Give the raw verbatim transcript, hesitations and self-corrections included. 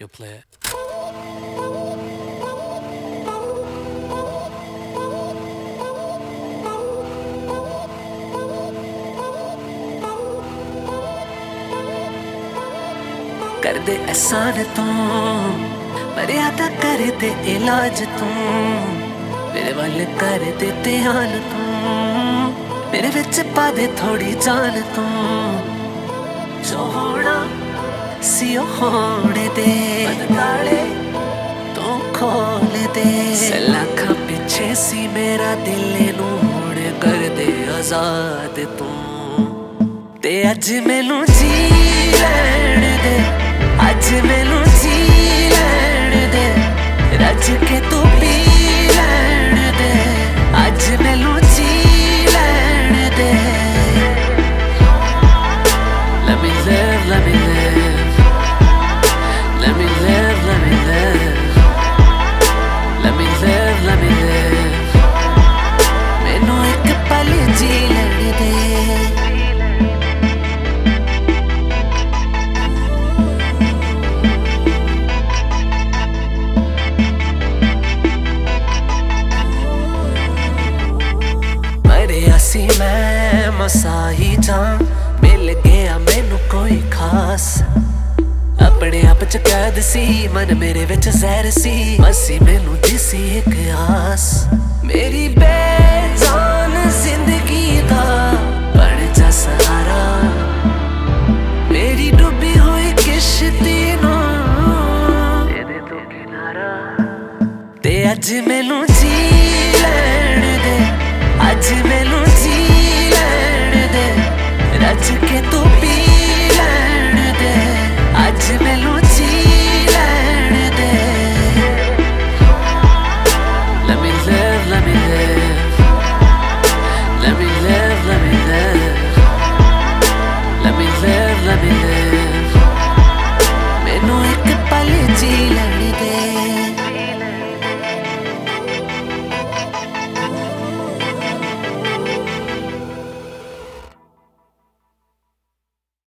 You'll play it. कर दे एहसान तू मर्यादा कर दे इलाज तू मेरे वाल कर दे ध्यान तू मेरे विच पा दे थोड़ी जान तू जो होना सी होने दे ताले तू खोल दे लाखा पीछे सी मेरा दिल नू हुण कर दे आजाद तू ते अज मैनू जी लैण दे अज मैनू जी लैण दे रज के तू पी लैण दे अज मैनू जी लैण दे Let me live, let me live Let me live, let me live Let me live, let me live मैनू एक पल जी लैण दे सी मैं मसा ही जा मिल गया मैनू कोई खास अपने आप च कैद सी मन मेरे विच जहर सी मसी मैनू दिसी एक आस मेरी बेजान जिंदगी दा बन जा सहारा मेरी डूबी हुई किश्ती नू दे दे तू किनारा ते अज मैनू जी लैण दे अज मैनू जी लैण दे रज के तू पी लैण दे अज मैनू जी लैण दे Let me live, let me live Let me live, let me live Let me live, let me live